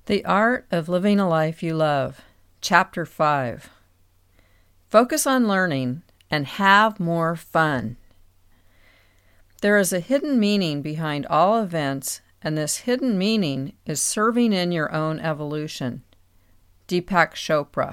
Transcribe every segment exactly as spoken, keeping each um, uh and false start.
The Art of Living a Life You Love, Chapter five. Focus on learning and have more fun. There is a hidden meaning behind all events, and this hidden meaning is serving in your own evolution. Deepak Chopra.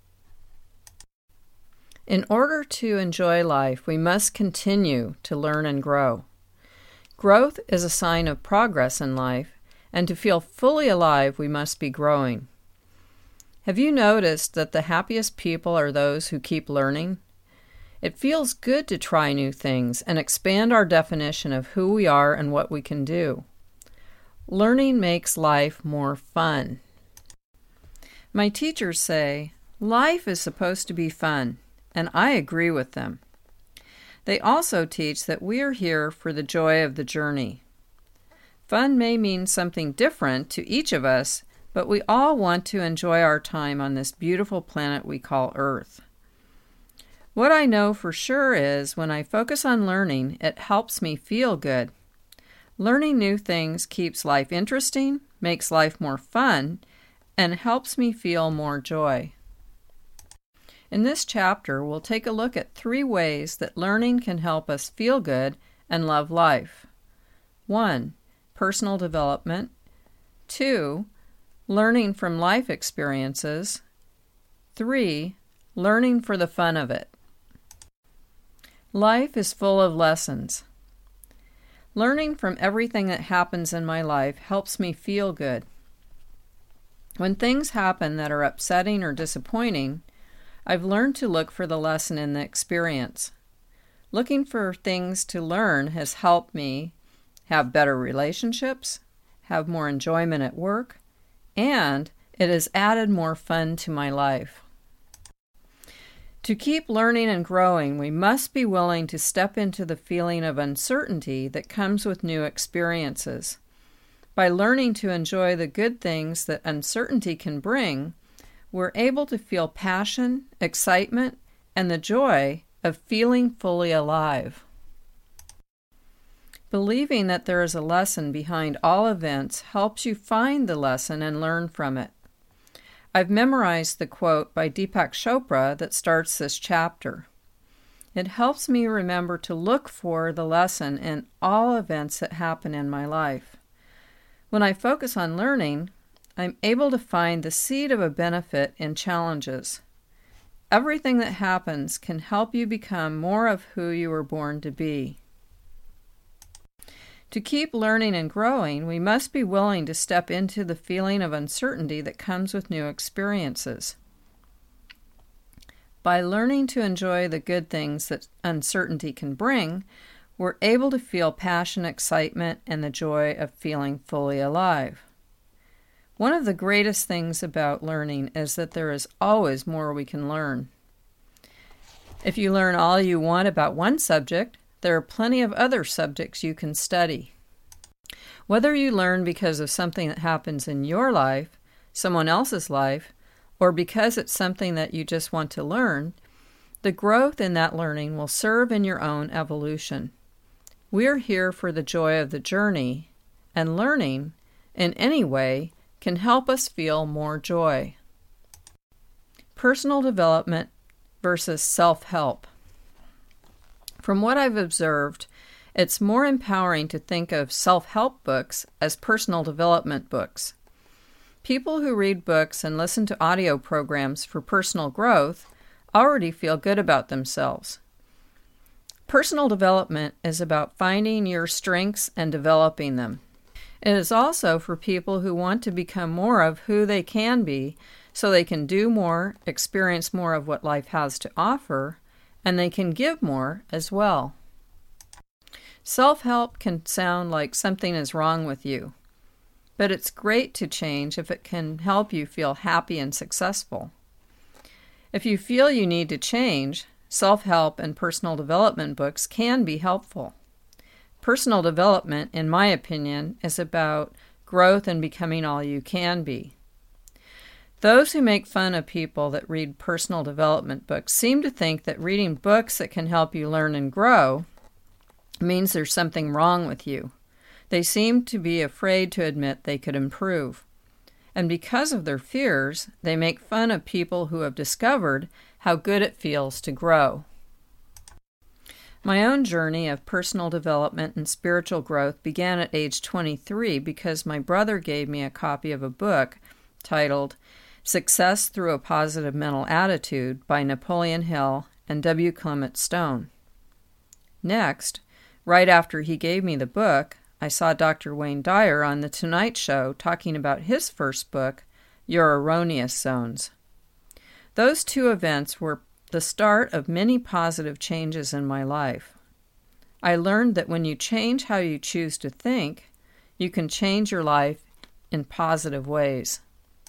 In order to enjoy life, we must continue to learn and grow. Growth is a sign of progress in life, and to feel fully alive, we must be growing. Have you noticed that the happiest people are those who keep learning? It feels good to try new things and expand our definition of who we are and what we can do. Learning makes life more fun. My teachers say, life is supposed to be fun, and I agree with them. They also teach that we are here for the joy of the journey. Fun may mean something different to each of us, but we all want to enjoy our time on this beautiful planet we call Earth. What I know for sure is when I focus on learning, it helps me feel good. Learning new things keeps life interesting, makes life more fun, and helps me feel more joy. In this chapter, we'll take a look at three ways that learning can help us feel good and love life. One. Personal development. Two. Learning from life experiences. Three. Learning for the fun of it. Life is full of lessons. Learning from everything that happens in my life helps me feel good. When things happen that are upsetting or disappointing, I've learned to look for the lesson in the experience. Looking for things to learn has helped me have better relationships, have more enjoyment at work, and it has added more fun to my life. To keep learning and growing, we must be willing to step into the feeling of uncertainty that comes with new experiences. By learning to enjoy the good things that uncertainty can bring, we're able to feel passion, excitement, and the joy of feeling fully alive. Believing that there is a lesson behind all events helps you find the lesson and learn from it. I've memorized the quote by Deepak Chopra that starts this chapter. It helps me remember to look for the lesson in all events that happen in my life. When I focus on learning, I'm able to find the seed of a benefit in challenges. Everything that happens can help you become more of who you were born to be. To keep learning and growing, we must be willing to step into the feeling of uncertainty that comes with new experiences. By learning to enjoy the good things that uncertainty can bring, we're able to feel passion, excitement, and the joy of feeling fully alive. One of the greatest things about learning is that there is always more we can learn. If you learn all you want about one subject, there are plenty of other subjects you can study. Whether you learn because of something that happens in your life, someone else's life, or because it's something that you just want to learn, the growth in that learning will serve in your own evolution. We're here for the joy of the journey, and learning, in any way, can help us feel more joy. Personal development versus self-help. From what I've observed, it's more empowering to think of self-help books as personal development books. People who read books and listen to audio programs for personal growth already feel good about themselves. Personal development is about finding your strengths and developing them. It is also for people who want to become more of who they can be so they can do more, experience more of what life has to offer, and they can give more as well. Self-help can sound like something is wrong with you, but it's great to change if it can help you feel happy and successful. If you feel you need to change, self-help and personal development books can be helpful. Personal development, in my opinion, is about growth and becoming all you can be. Those who make fun of people that read personal development books seem to think that reading books that can help you learn and grow means there's something wrong with you. They seem to be afraid to admit they could improve. And because of their fears, they make fun of people who have discovered how good it feels to grow. My own journey of personal development and spiritual growth began at age twenty-three because my brother gave me a copy of a book titled Success Through a Positive Mental Attitude by Napoleon Hill and W. Clement Stone. Next, right after he gave me the book, I saw Doctor Wayne Dyer on The Tonight Show talking about his first book, Your Erroneous Zones. Those two events were the start of many positive changes in my life. I learned that when you change how you choose to think, you can change your life in positive ways.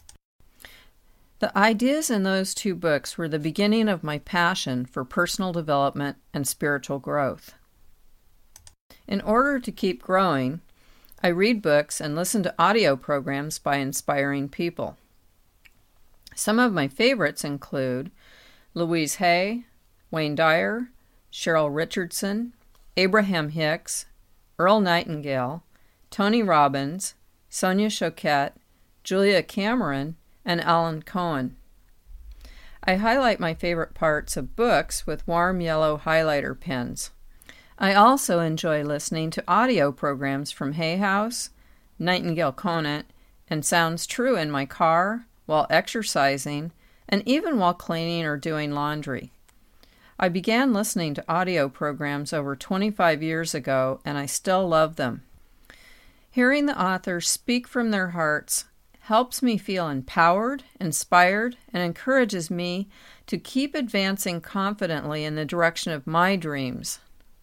The ideas in those two books were the beginning of my passion for personal development and spiritual growth. In order to keep growing, I read books and listen to audio programs by inspiring people. Some of my favorites include Louise Hay, Wayne Dyer, Cheryl Richardson, Abraham Hicks, Earl Nightingale, Tony Robbins, Sonia Choquette, Julia Cameron, and Alan Cohen. I highlight my favorite parts of books with warm yellow highlighter pens. I also enjoy listening to audio programs from Hay House, Nightingale Conant, and Sounds True in my car, while exercising, and even while cleaning or doing laundry. I began listening to audio programs over twenty-five years ago, and I still love them. Hearing the authors speak from their hearts helps me feel empowered, inspired, and encourages me to keep advancing confidently in the direction of my dreams.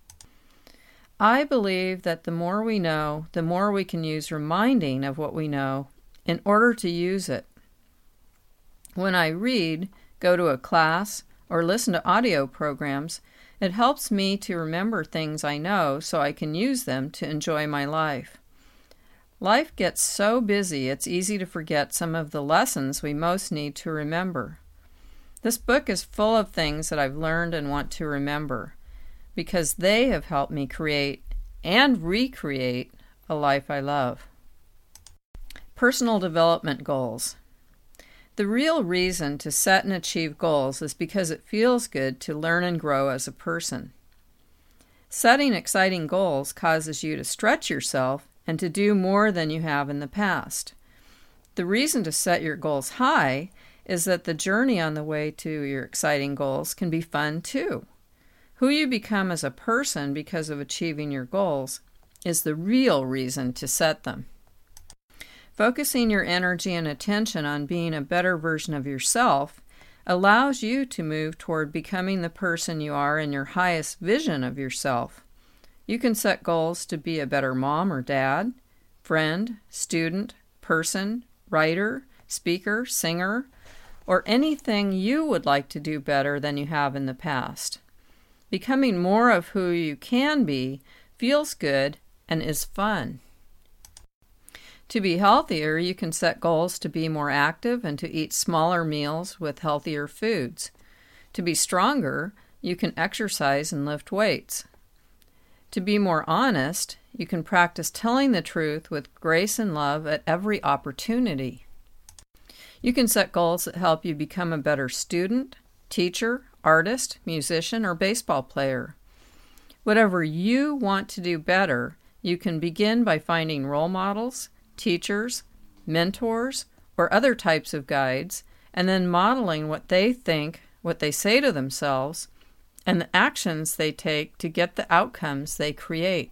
I believe that the more we know, the more we can use reminding of what we know in order to use it. When I read, go to a class, or listen to audio programs, it helps me to remember things I know so I can use them to enjoy my life. Life gets so busy it's easy to forget some of the lessons we most need to remember. This book is full of things that I've learned and want to remember, because they have helped me create and recreate a life I love. Personal development goals. The real reason to set and achieve goals is because it feels good to learn and grow as a person. Setting exciting goals causes you to stretch yourself and to do more than you have in the past. The reason to set your goals high is that the journey on the way to your exciting goals can be fun too. Who you become as a person because of achieving your goals is the real reason to set them. Focusing your energy and attention on being a better version of yourself allows you to move toward becoming the person you are in your highest vision of yourself. You can set goals to be a better mom or dad, friend, student, person, writer, speaker, singer, or anything you would like to do better than you have in the past. Becoming more of who you can be feels good and is fun. To be healthier, you can set goals to be more active and to eat smaller meals with healthier foods. To be stronger, you can exercise and lift weights. To be more honest, you can practice telling the truth with grace and love at every opportunity. You can set goals that help you become a better student, teacher, artist, musician, or baseball player. Whatever you want to do better, you can begin by finding role models, teachers, mentors, or other types of guides, and then modeling what they think, what they say to themselves, and the actions they take to get the outcomes they create.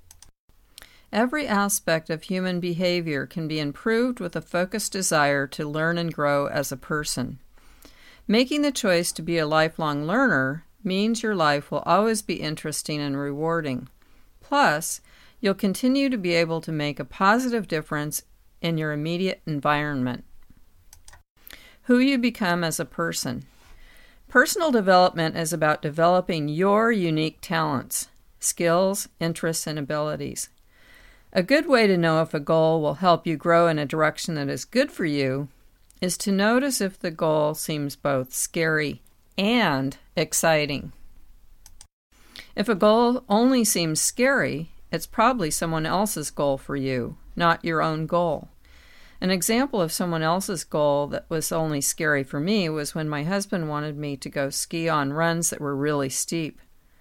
Every aspect of human behavior can be improved with a focused desire to learn and grow as a person. Making the choice to be a lifelong learner means your life will always be interesting and rewarding. Plus, you'll continue to be able to make a positive difference in your immediate environment. Who you become as a person. Personal development is about developing your unique talents, skills, interests, and abilities. A good way to know if a goal will help you grow in a direction that is good for you is to notice if the goal seems both scary and exciting. If a goal only seems scary, it's probably someone else's goal for you, not your own goal. An example of someone else's goal that was only scary for me was when my husband wanted me to go ski on runs that were really steep.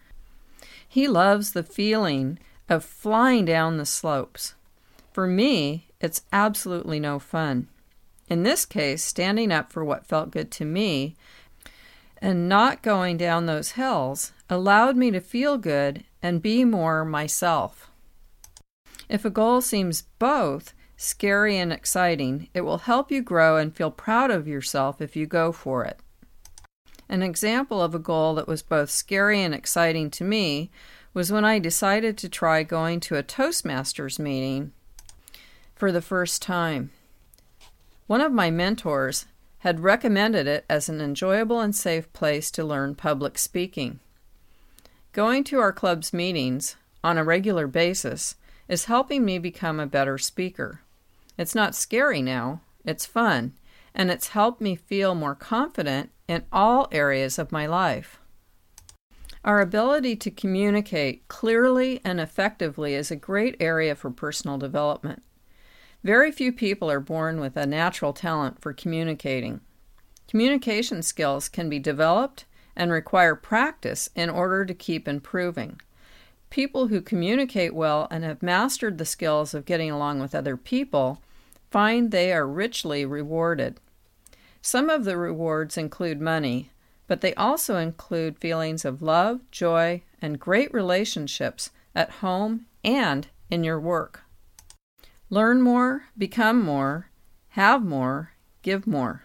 He loves the feeling of flying down the slopes. For me, it's absolutely no fun. In this case, standing up for what felt good to me and not going down those hills allowed me to feel good and be more myself. If a goal seems both scary and exciting, it will help you grow and feel proud of yourself if you go for it. An example of a goal that was both scary and exciting to me was when I decided to try going to a Toastmasters meeting for the first time. One of my mentors had recommended it as an enjoyable and safe place to learn public speaking. Going to our club's meetings on a regular basis is helping me become a better speaker. It's not scary now, it's fun, and it's helped me feel more confident in all areas of my life. Our ability to communicate clearly and effectively is a great area for personal development. Very few people are born with a natural talent for communicating. Communication skills can be developed and require practice in order to keep improving. People who communicate well and have mastered the skills of getting along with other people find they are richly rewarded. Some of the rewards include money, but they also include feelings of love, joy, and great relationships at home and in your work. Learn more, become more, have more, give more.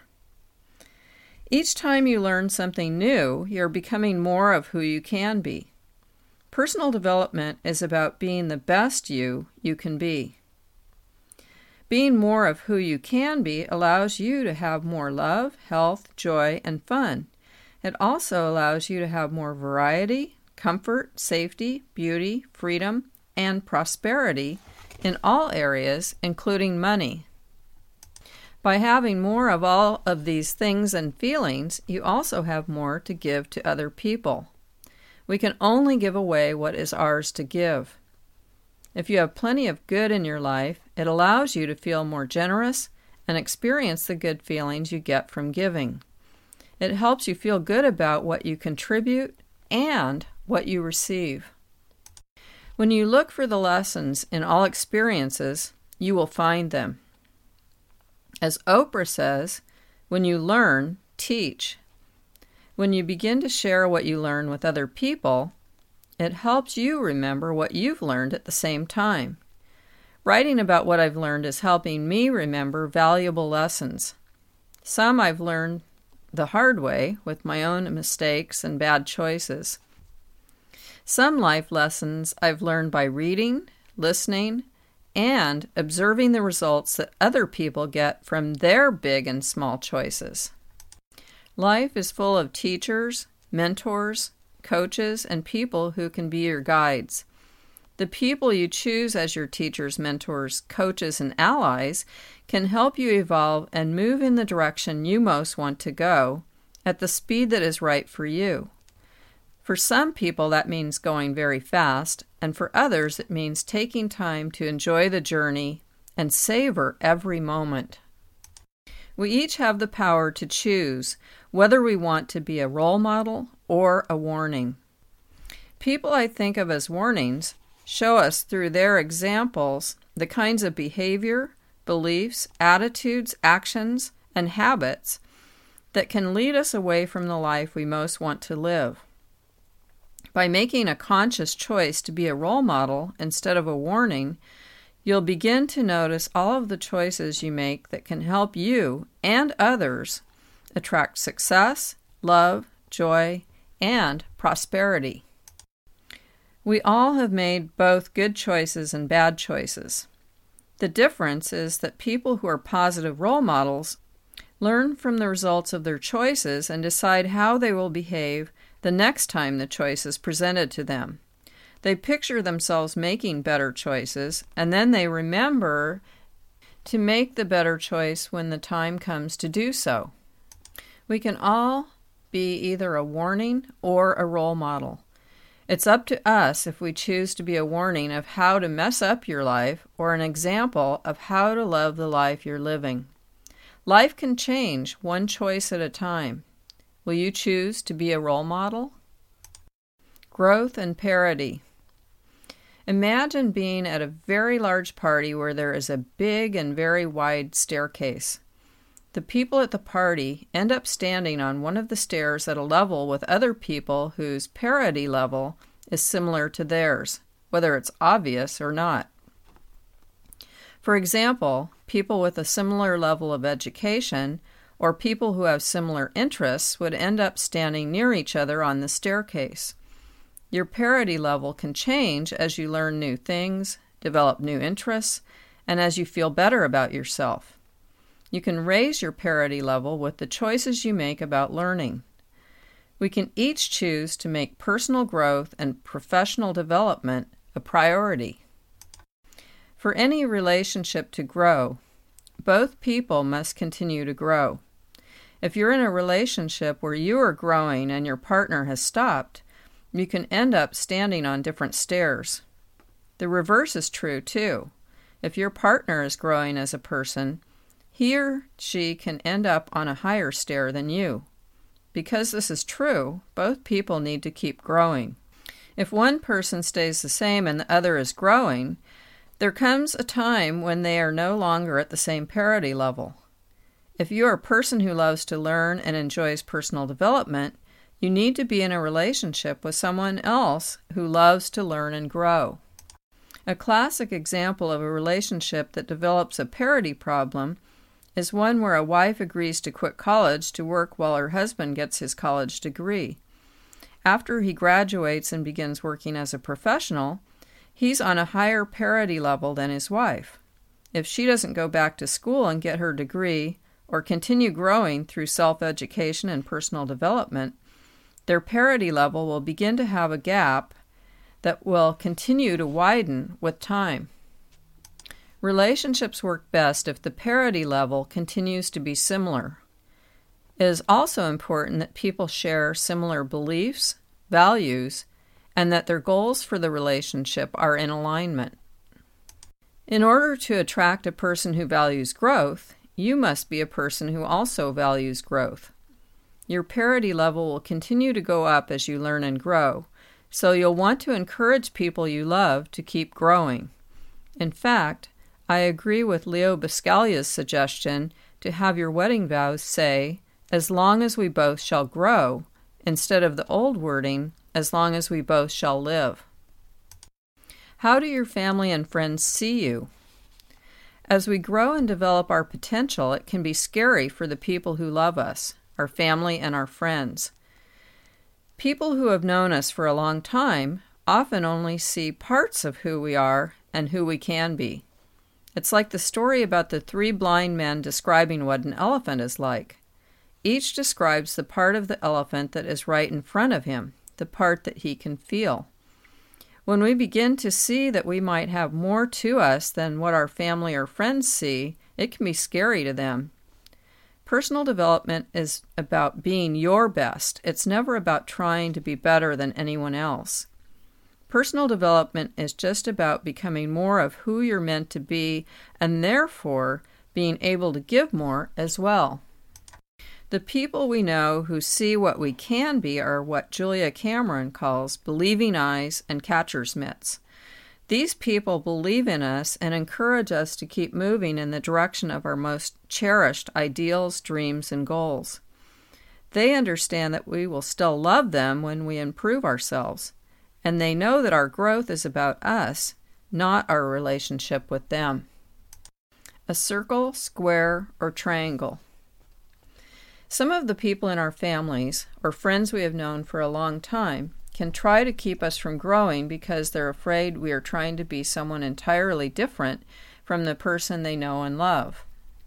Each time you learn something new, you're becoming more of who you can be. Personal development is about being the best you you can be. Being more of who you can be allows you to have more love, health, joy, and fun. It also allows you to have more variety, comfort, safety, beauty, freedom, and prosperity in all areas, including money. By having more of all of these things and feelings, you also have more to give to other people. We can only give away what is ours to give. If you have plenty of good in your life, it allows you to feel more generous and experience the good feelings you get from giving. It helps you feel good about what you contribute and what you receive. When you look for the lessons in all experiences, you will find them. As Oprah says, when you learn, teach. When you begin to share what you learn with other people, it helps you remember what you've learned at the same time. Writing about what I've learned is helping me remember valuable lessons. Some I've learned the hard way with my own mistakes and bad choices. Some life lessons I've learned by reading, listening, and observing the results that other people get from their big and small choices. Life is full of teachers, mentors, coaches, and people who can be your guides. The people you choose as your teachers, mentors, coaches, and allies can help you evolve and move in the direction you most want to go at the speed that is right for you. For some people, that means going very fast, and for others, it means taking time to enjoy the journey and savor every moment. We each have the power to choose whether we want to be a role model or a warning. People I think of as warnings show us through their examples the kinds of behavior, beliefs, attitudes, actions, and habits that can lead us away from the life we most want to live. By making a conscious choice to be a role model instead of a warning, you'll begin to notice all of the choices you make that can help you and others attract success, love, joy, and prosperity. We all have made both good choices and bad choices. The difference is that people who are positive role models learn from the results of their choices and decide how they will behave the next time the choice is presented to them. They picture themselves making better choices, and then they remember to make the better choice when the time comes to do so. We can all be either a warning or a role model. It's up to us if we choose to be a warning of how to mess up your life or an example of how to love the life you're living. Life can change one choice at a time. Will you choose to be a role model? Growth and parity. Imagine being at a very large party where there is a big and very wide staircase. The people at the party end up standing on one of the stairs at a level with other people whose parity level is similar to theirs, whether it's obvious or not. For example, people with a similar level of education or people who have similar interests would end up standing near each other on the staircase. Your parity level can change as you learn new things, develop new interests, and as you feel better about yourself. You can raise your parity level with the choices you make about learning. We can each choose to make personal growth and professional development a priority. For any relationship to grow, both people must continue to grow. If you're in a relationship where you are growing and your partner has stopped, you can end up standing on different stairs. The reverse is true too. If your partner is growing as a person, he or she can end up on a higher stair than you. Because this is true, both people need to keep growing. If one person stays the same and the other is growing, there comes a time when they are no longer at the same parity level. If you are a person who loves to learn and enjoys personal development, you need to be in a relationship with someone else who loves to learn and grow. A classic example of a relationship that develops a parity problem is one where a wife agrees to quit college to work while her husband gets his college degree. After he graduates and begins working as a professional, he's on a higher parity level than his wife. If she doesn't go back to school and get her degree or continue growing through self-education and personal development, their parity level will begin to have a gap that will continue to widen with time. Relationships work best if the parity level continues to be similar. It is also important that people share similar beliefs, values, and that their goals for the relationship are in alignment. In order to attract a person who values growth, you must be a person who also values growth. Your parity level will continue to go up as you learn and grow, so you'll want to encourage people you love to keep growing. In fact, I agree with Leo Buscaglia's suggestion to have your wedding vows say, "As long as we both shall grow," instead of the old wording, "As long as we both shall live." How do your family and friends see you? As we grow and develop our potential, it can be scary for the people who love us, our family and our friends. People who have known us for a long time often only see parts of who we are and who we can be. It's like the story about the three blind men describing what an elephant is like. Each describes the part of the elephant that is right in front of him, the part that he can feel. When we begin to see that we might have more to us than what our family or friends see, it can be scary to them. Personal development is about being your best. It's never about trying to be better than anyone else. Personal development is just about becoming more of who you're meant to be and therefore being able to give more as well. The people we know who see what we can be are what Julia Cameron calls believing eyes and catcher's mitts. These people believe in us and encourage us to keep moving in the direction of our most cherished ideals, dreams, and goals. They understand that we will still love them when we improve ourselves, and they know that our growth is about us, not our relationship with them. A circle, square, or triangle. Some of the people in our families, or friends we have known for a long time, can try to keep us from growing because they're afraid we are trying to be someone entirely different from the person they know and love.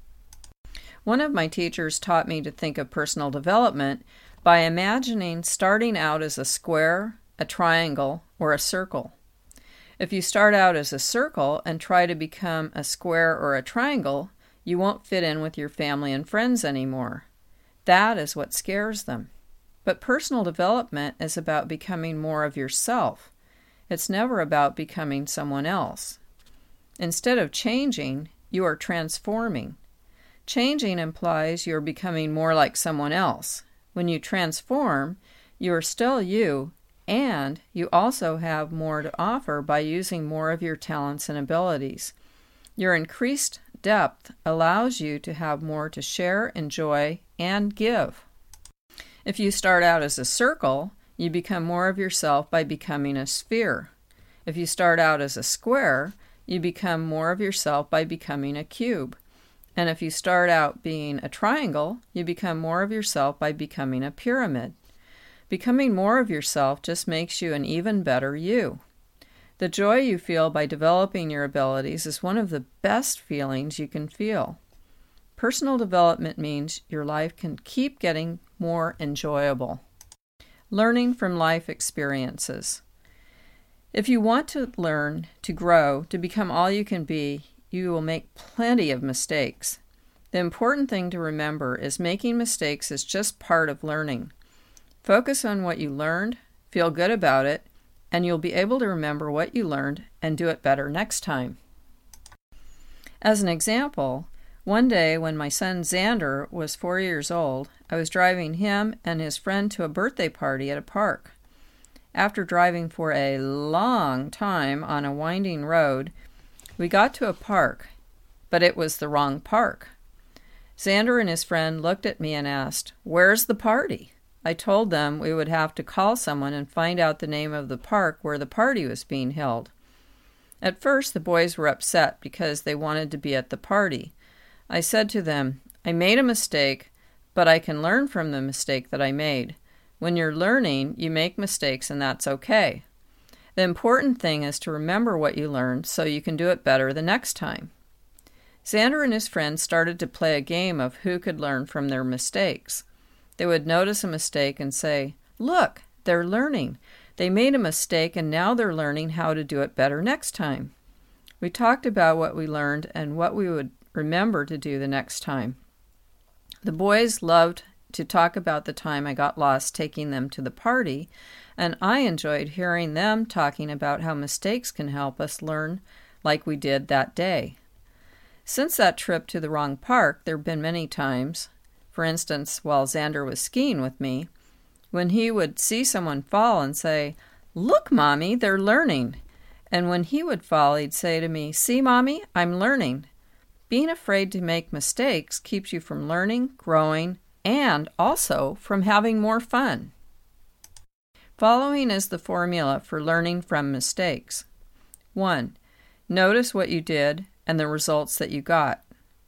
One of my teachers taught me to think of personal development by imagining starting out as a square, a triangle, or a circle. If you start out as a circle and try to become a square or a triangle, you won't fit in with your family and friends anymore. That is what scares them. But personal development is about becoming more of yourself. It's never about becoming someone else. Instead of changing, you are transforming. Changing implies you're becoming more like someone else. When you transform, you are still you, and you also have more to offer by using more of your talents and abilities. Your increased depth allows you to have more to share, enjoy, and give. If you start out as a circle, you become more of yourself by becoming a sphere. If you start out as a square, you become more of yourself by becoming a cube. And if you start out being a triangle, you become more of yourself by becoming a pyramid. Becoming more of yourself just makes you an even better you. The joy you feel by developing your abilities is one of the best feelings you can feel. Personal development means your life can keep getting more enjoyable. Learning from life experiences. If you want to learn, to grow, to become all you can be, you will make plenty of mistakes. The important thing to remember is making mistakes is just part of learning. Focus on what you learned, feel good about it, and you'll be able to remember what you learned and do it better next time. As an example, one day when my son Xander was four years old, I was driving him and his friend to a birthday party at a park. After driving for a long time on a winding road, we got to a park, but it was the wrong park. Xander and his friend looked at me and asked, "Where's the party?" I told them we would have to call someone and find out the name of the park where the party was being held. At first, the boys were upset because they wanted to be at the party. I said to them, "I made a mistake, but I can learn from the mistake that I made. When you're learning, you make mistakes, and that's okay. The important thing is to remember what you learned so you can do it better the next time." Xander and his friends started to play a game of who could learn from their mistakes. They would notice a mistake and say, "Look, they're learning. They made a mistake and now they're learning how to do it better next time." We talked about what we learned and what we would remember to do the next time. The boys loved to talk about the time I got lost taking them to the party, and I enjoyed hearing them talking about how mistakes can help us learn like we did that day. Since that trip to the wrong park, there have been many times, for instance, while Xander was skiing with me, when he would see someone fall and say, "Look, Mommy, they're learning." And when he would fall, he'd say to me, "See, Mommy, I'm learning." Being afraid to make mistakes keeps you from learning, growing, and also from having more fun. Following is the formula for learning from mistakes. one. Notice what you did and the results that you got.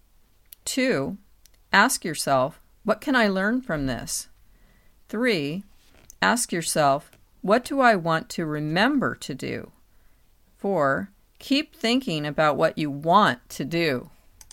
two. Ask yourself, what can I learn from this? three. Ask yourself, what do I want to remember to do? four. Keep thinking about what you want to do.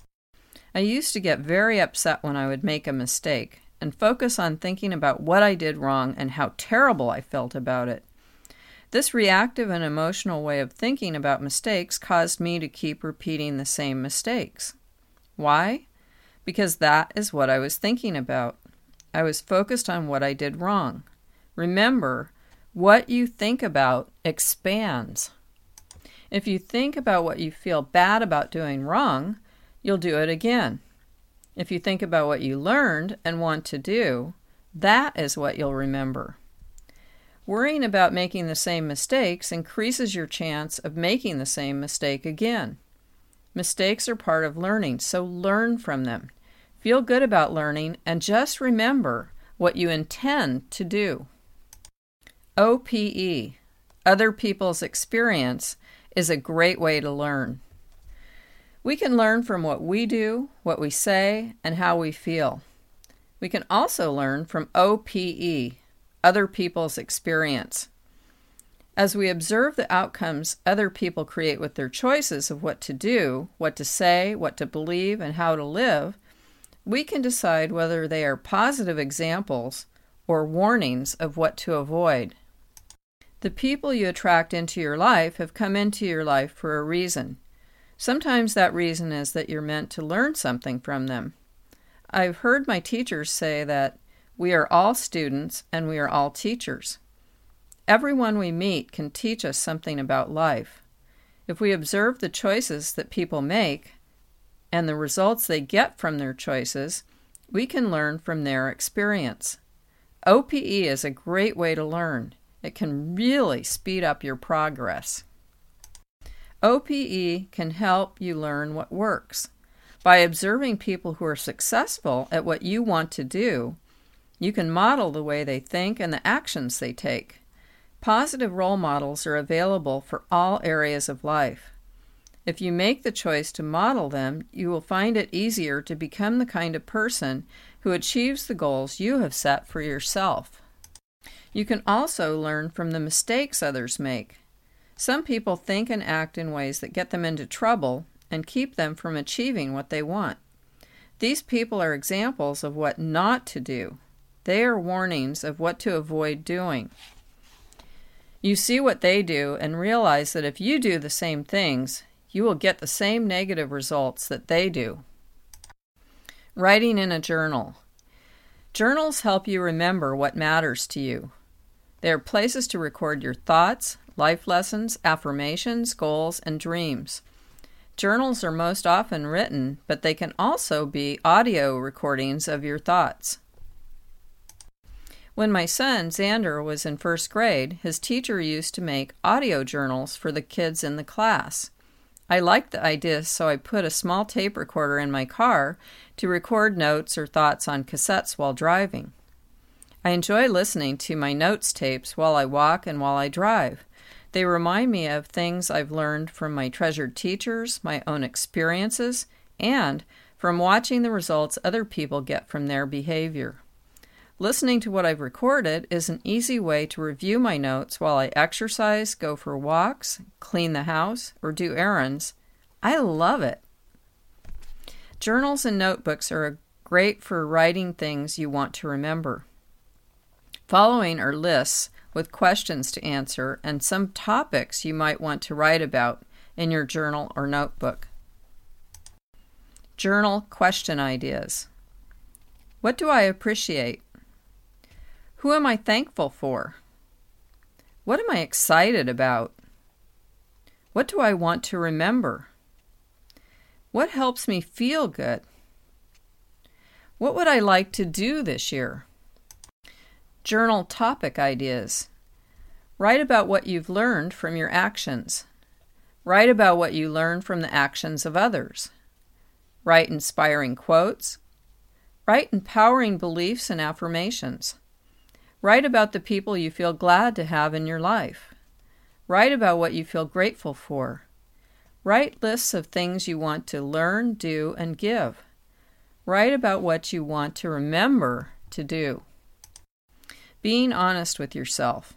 I used to get very upset when I would make a mistake and focus on thinking about what I did wrong and how terrible I felt about it. This reactive and emotional way of thinking about mistakes caused me to keep repeating the same mistakes. Why? Because that is what I was thinking about. I was focused on what I did wrong. Remember, what you think about expands. If you think about what you feel bad about doing wrong, you'll do it again. If you think about what you learned and want to do, that is what you'll remember. Worrying about making the same mistakes increases your chance of making the same mistake again. Mistakes are part of learning, so learn from them. Feel good about learning and just remember what you intend to do. O P E, other people's experience, is a great way to learn. We can learn from what we do, what we say, and how we feel. We can also learn from O P E, other people's experience. As we observe the outcomes other people create with their choices of what to do, what to say, what to believe, and how to live, we can decide whether they are positive examples or warnings of what to avoid. The people you attract into your life have come into your life for a reason. Sometimes that reason is that you're meant to learn something from them. I've heard my teachers say that We are all students and we are all teachers. Everyone we meet can teach us something about life. If we observe the choices that people make and the results they get from their choices, we can learn from their experience. O P E is a great way to learn. It can really speed up your progress. O P E can help you learn what works. By observing people who are successful at what you want to do, you can model the way they think and the actions they take. Positive role models are available for all areas of life. If you make the choice to model them, you will find it easier to become the kind of person who achieves the goals you have set for yourself. You can also learn from the mistakes others make. Some people think and act in ways that get them into trouble and keep them from achieving what they want. These people are examples of what not to do. They are warnings of what to avoid doing. You see what they do and realize that if you do the same things, you will get the same negative results that they do. Writing in a journal. Journals help you remember what matters to you. They are places to record your thoughts, life lessons, affirmations, goals, and dreams. Journals are most often written, but they can also be audio recordings of your thoughts. When my son, Xander, was in first grade, his teacher used to make audio journals for the kids in the class. I liked the idea, so I put a small tape recorder in my car to record notes or thoughts on cassettes while driving. I enjoy listening to my notes tapes while I walk and while I drive. They remind me of things I've learned from my treasured teachers, my own experiences, and from watching the results other people get from their behavior. Listening to what I've recorded is an easy way to review my notes while I exercise, go for walks, clean the house, or do errands. I love it. Journals and notebooks are great for writing things you want to remember. Following are lists with questions to answer and some topics you might want to write about in your journal or notebook. Journal question ideas. What do I appreciate? Who am I thankful for? What am I excited about? What do I want to remember? What helps me feel good? What would I like to do this year? Journal topic ideas. Write about what you've learned from your actions. Write about what you learned from the actions of others. Write inspiring quotes. Write empowering beliefs and affirmations. Write about the people you feel glad to have in your life. Write about what you feel grateful for. Write lists of things you want to learn, do, and give. Write about what you want to remember to do. Being honest with yourself.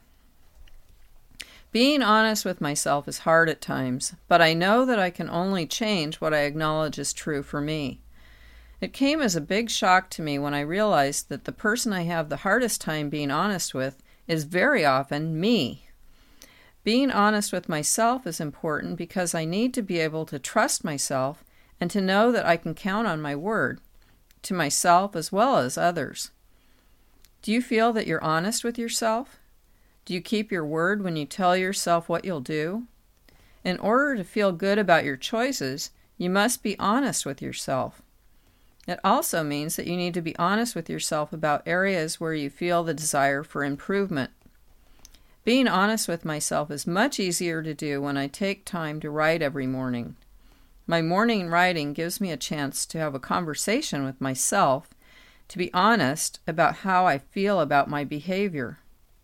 Being honest with myself is hard at times, but I know that I can only change what I acknowledge is true for me. It came as a big shock to me when I realized that the person I have the hardest time being honest with is very often me. Being honest with myself is important because I need to be able to trust myself and to know that I can count on my word, to myself as well as others. Do you feel that you're honest with yourself? Do you keep your word when you tell yourself what you'll do? In order to feel good about your choices, you must be honest with yourself. It also means that you need to be honest with yourself about areas where you feel the desire for improvement. Being honest with myself is much easier to do when I take time to write every morning. My morning writing gives me a chance to have a conversation with myself, to be honest about how I feel about my behavior.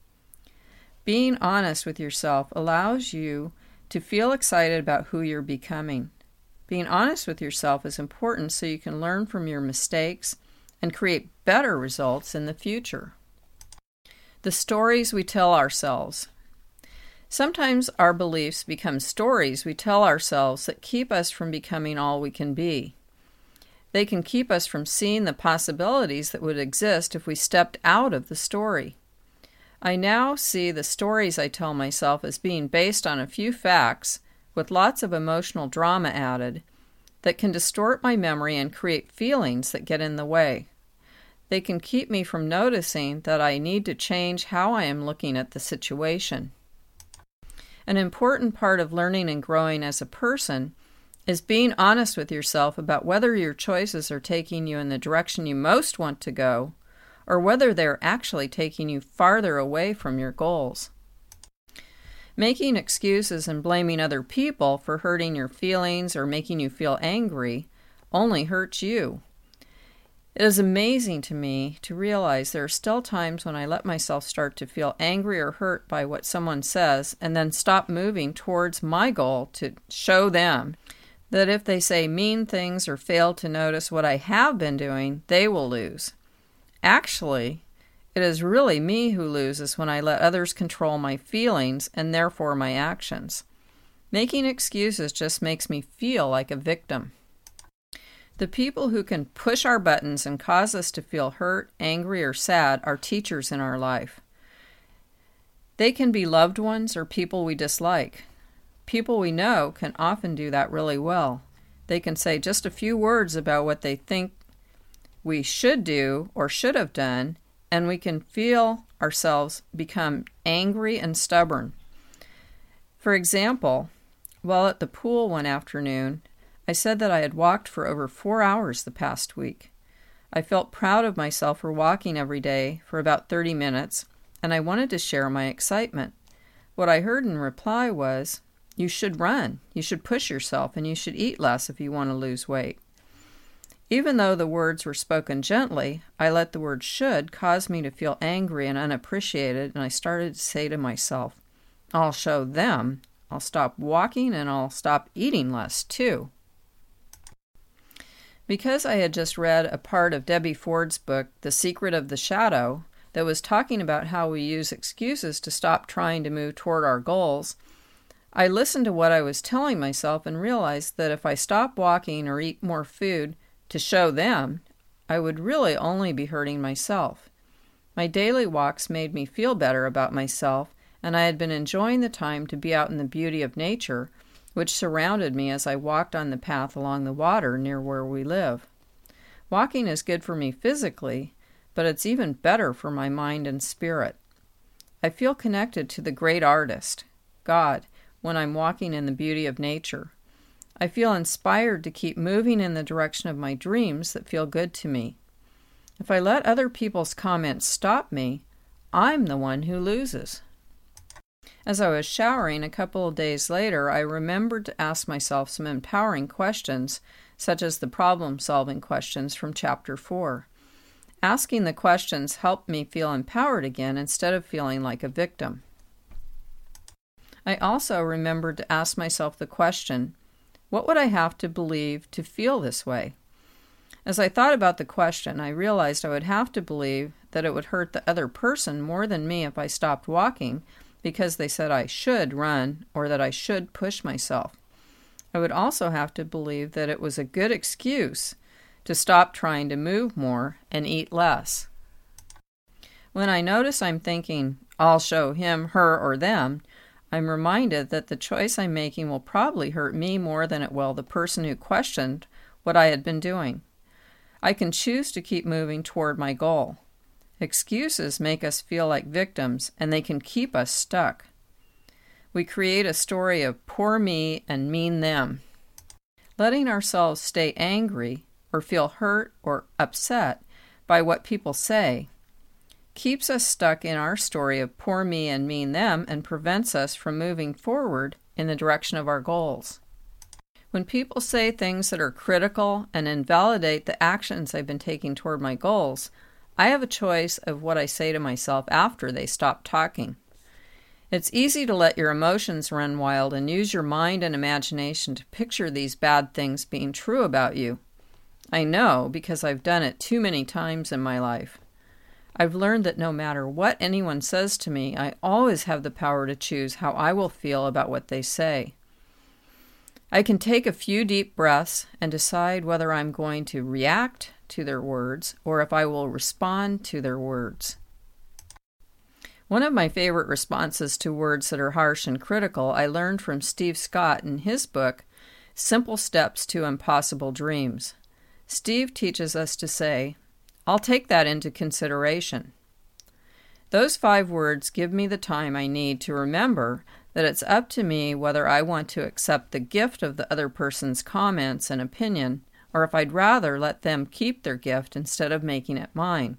Being honest with yourself allows you to feel excited about who you're becoming. Being honest with yourself is important so you can learn from your mistakes and create better results in the future. The stories we tell ourselves. Sometimes our beliefs become stories we tell ourselves that keep us from becoming all we can be. They can keep us from seeing the possibilities that would exist if we stepped out of the story. I now see the stories I tell myself as being based on a few facts with lots of emotional drama added that can distort my memory and create feelings that get in the way. They can keep me from noticing that I need to change how I am looking at the situation. An important part of learning and growing as a person is being honest with yourself about whether your choices are taking you in the direction you most want to go, or whether they're actually taking you farther away from your goals. Making excuses and blaming other people for hurting your feelings or making you feel angry only hurts you. It is amazing to me to realize there are still times when I let myself start to feel angry or hurt by what someone says and then stop moving towards my goal to show them that if they say mean things or fail to notice what I have been doing, they will lose. Actually, it is really me who loses when I let others control my feelings and therefore my actions. Making excuses just makes me feel like a victim. The people who can push our buttons and cause us to feel hurt, angry, or sad are teachers in our life. They can be loved ones or people we dislike. People we know can often do that really well. They can say just a few words about what they think we should do or should have done, and we can feel ourselves become angry and stubborn. For example, while at the pool one afternoon, I said that I had walked for over four hours the past week. I felt proud of myself for walking every day for about thirty minutes, and I wanted to share my excitement. What I heard in reply was, "You should run, you should push yourself, and you should eat less if you want to lose weight." Even though the words were spoken gently, I let the word should cause me to feel angry and unappreciated, and I started to say to myself, "I'll show them. I'll stop walking and I'll stop eating less, too." Because I had just read a part of Debbie Ford's book, The Secret of the Shadow, that was talking about how we use excuses to stop trying to move toward our goals, I listened to what I was telling myself and realized that if I stopped walking or eat more food to show them, I would really only be hurting myself. My daily walks made me feel better about myself, and I had been enjoying the time to be out in the beauty of nature, which surrounded me as I walked on the path along the water near where we live. Walking is good for me physically, but it's even better for my mind and spirit. I feel connected to the great artist, God, when I'm walking in the beauty of nature. I feel inspired to keep moving in the direction of my dreams that feel good to me. If I let other people's comments stop me, I'm the one who loses. As I was showering a couple of days later, I remembered to ask myself some empowering questions, such as the problem-solving questions from Chapter four. Asking the questions helped me feel empowered again instead of feeling like a victim. I also remembered to ask myself the question, what would I have to believe to feel this way? As I thought about the question, I realized I would have to believe that it would hurt the other person more than me if I stopped walking, because they said I should run or that I should push myself. I would also have to believe that it was a good excuse to stop trying to move more and eat less. When I notice I'm thinking, I'll show him, her, or them, I'm reminded that the choice I'm making will probably hurt me more than it will the person who questioned what I had been doing. I can choose to keep moving toward my goal. Excuses make us feel like victims, and they can keep us stuck. We create a story of poor me and mean them. Letting ourselves stay angry or feel hurt or upset by what people say keeps us stuck in our story of poor me and mean them and prevents us from moving forward in the direction of our goals. When people say things that are critical and invalidate the actions I've been taking toward my goals, I have a choice of what I say to myself after they stop talking. It's easy to let your emotions run wild and use your mind and imagination to picture these bad things being true about you. I know because I've done it too many times in my life. I've learned that no matter what anyone says to me, I always have the power to choose how I will feel about what they say. I can take a few deep breaths and decide whether I'm going to react to their words or if I will respond to their words. One of my favorite responses to words that are harsh and critical I learned from Steve Scott in his book, Simple Steps to Impossible Dreams. Steve teaches us to say, I'll take that into consideration. Those five words give me the time I need to remember that it's up to me whether I want to accept the gift of the other person's comments and opinion, or if I'd rather let them keep their gift instead of making it mine.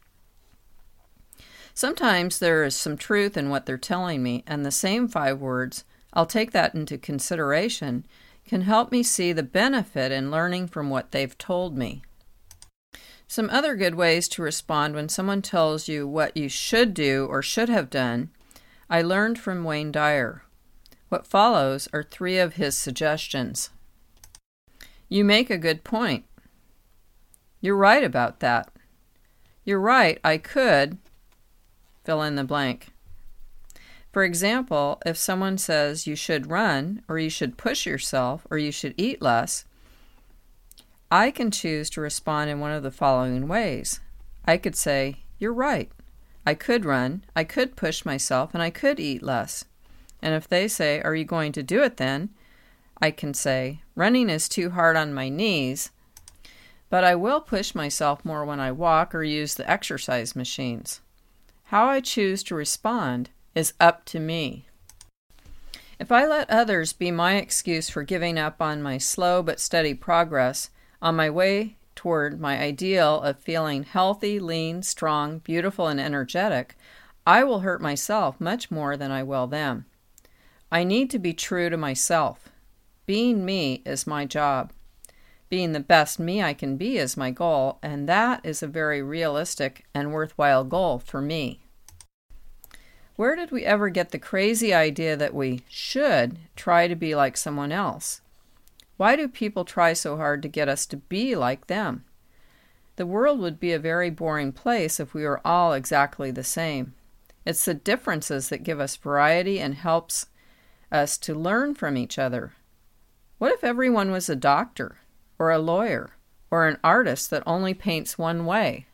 Sometimes there is some truth in what they're telling me, and the same five words, I'll take that into consideration, can help me see the benefit in learning from what they've told me. Some other good ways to respond when someone tells you what you should do or should have done, I learned from Wayne Dyer. What follows are three of his suggestions. You make a good point. You're right about that. You're right, I could fill in the blank. For example, if someone says you should run, or you should push yourself, or you should eat less, I can choose to respond in one of the following ways. I could say, you're right. I could run, I could push myself, and I could eat less. And if they say, are you going to do it then? I can say, running is too hard on my knees, but I will push myself more when I walk or use the exercise machines. How I choose to respond is up to me. If I let others be my excuse for giving up on my slow but steady progress on my way toward my ideal of feeling healthy, lean, strong, beautiful, and energetic, I will hurt myself much more than I will them. I need to be true to myself. Being me is my job. Being the best me I can be is my goal, and that is a very realistic and worthwhile goal for me. Where did we ever get the crazy idea that we should try to be like someone else? Why do people try so hard to get us to be like them? The world would be a very boring place if we were all exactly the same. It's the differences that give us variety and helps us to learn from each other. What if everyone was a doctor, or a lawyer, or an artist that only paints one way?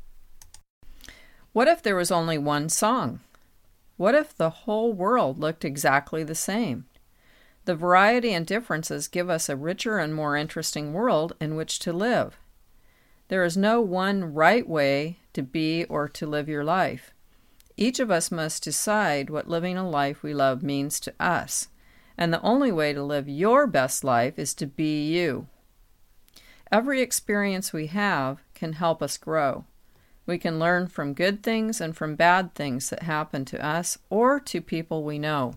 What if there was only one song? What if the whole world looked exactly the same? The variety and differences give us a richer and more interesting world in which to live. There is no one right way to be or to live your life. Each of us must decide what living a life we love means to us, and the only way to live your best life is to be you. Every experience we have can help us grow. We can learn from good things and from bad things that happen to us or to people we know.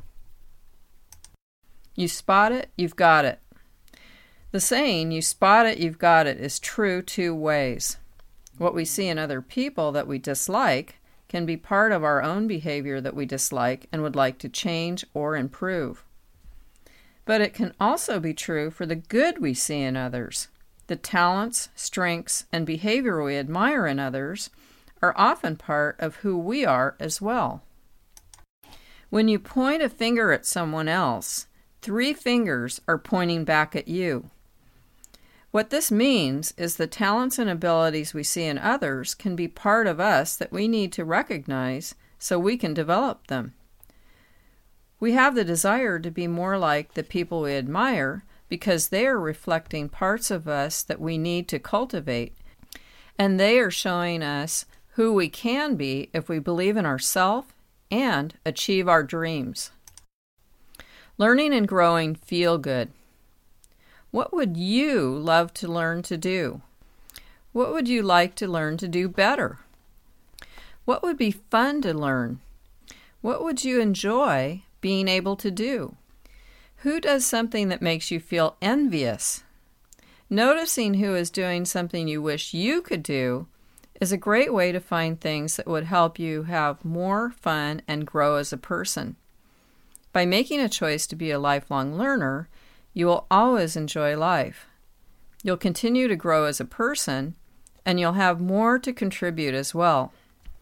You spot it, you've got it. The saying, you spot it, you've got it, is true two ways. What we see in other people that we dislike can be part of our own behavior that we dislike and would like to change or improve. But it can also be true for the good we see in others. The talents, strengths, and behavior we admire in others are often part of who we are as well. When you point a finger at someone else, three fingers are pointing back at you. What this means is the talents and abilities we see in others can be part of us that we need to recognize so we can develop them. We have the desire to be more like the people we admire because they are reflecting parts of us that we need to cultivate, and they are showing us who we can be if we believe in ourselves and achieve our dreams. Learning and growing feel good. What would you love to learn to do? What would you like to learn to do better? What would be fun to learn? What would you enjoy being able to do? Who does something that makes you feel envious? Noticing who is doing something you wish you could do is a great way to find things that would help you have more fun and grow as a person. By making a choice to be a lifelong learner, you will always enjoy life. You'll continue to grow as a person, and you'll have more to contribute as well.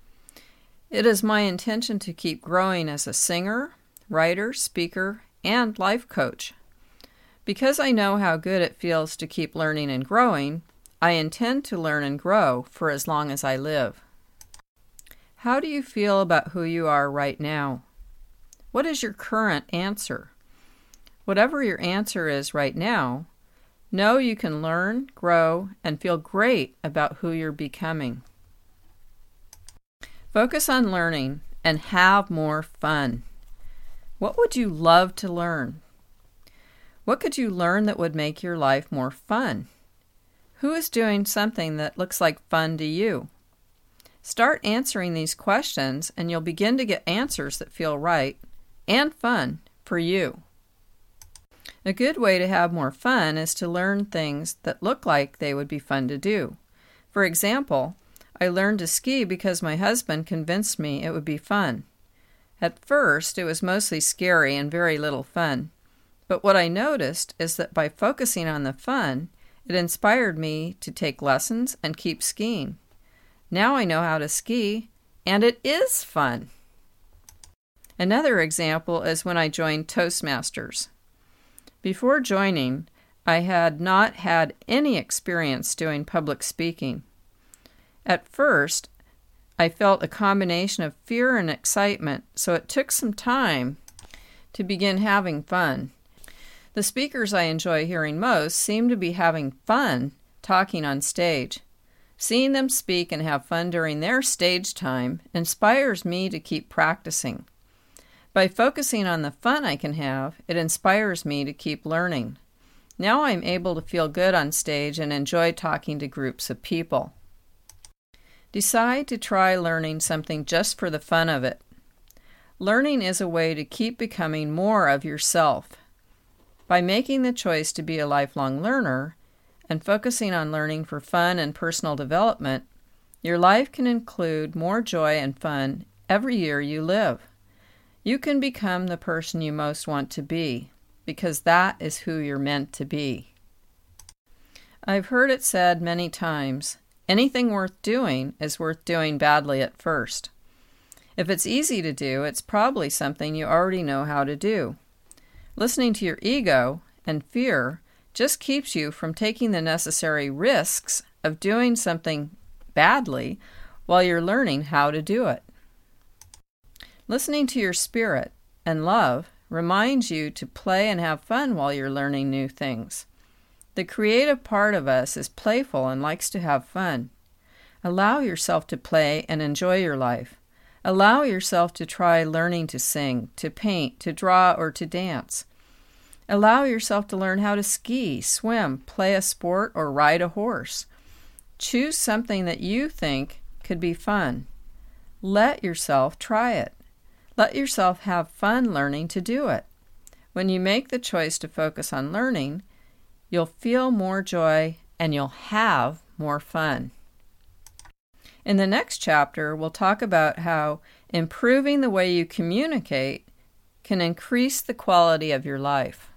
It is my intention to keep growing as a singer, writer, speaker, and life coach. Because I know how good it feels to keep learning and growing, I intend to learn and grow for as long as I live. How do you feel about who you are right now? What is your current answer? Whatever your answer is right now, know you can learn, grow, and feel great about who you're becoming. Focus on learning and have more fun. What would you love to learn? What could you learn that would make your life more fun? Who is doing something that looks like fun to you? Start answering these questions and you'll begin to get answers that feel right and fun for you. A good way to have more fun is to learn things that look like they would be fun to do. For example, I learned to ski because my husband convinced me it would be fun. At first, it was mostly scary and very little fun. But what I noticed is that by focusing on the fun, it inspired me to take lessons and keep skiing. Now I know how to ski, and it is fun. Another example is when I joined Toastmasters. Before joining, I had not had any experience doing public speaking. At first, I felt a combination of fear and excitement, so it took some time to begin having fun. The speakers I enjoy hearing most seem to be having fun talking on stage. Seeing them speak and have fun during their stage time inspires me to keep practicing. By focusing on the fun I can have, it inspires me to keep learning. Now I'm able to feel good on stage and enjoy talking to groups of people. Decide to try learning something just for the fun of it. Learning is a way to keep becoming more of yourself. By making the choice to be a lifelong learner and focusing on learning for fun and personal development, your life can include more joy and fun every year you live. You can become the person you most want to be, because that is who you're meant to be. I've heard it said many times, anything worth doing is worth doing badly at first. If it's easy to do, it's probably something you already know how to do. Listening to your ego and fear just keeps you from taking the necessary risks of doing something badly while you're learning how to do it. Listening to your spirit and love reminds you to play and have fun while you're learning new things. The creative part of us is playful and likes to have fun. Allow yourself to play and enjoy your life. Allow yourself to try learning to sing, to paint, to draw, or to dance. Allow yourself to learn how to ski, swim, play a sport, or ride a horse. Choose something that you think could be fun. Let yourself try it. Let yourself have fun learning to do it. When you make the choice to focus on learning, you'll feel more joy and you'll have more fun. In the next chapter, we'll talk about how improving the way you communicate can increase the quality of your life.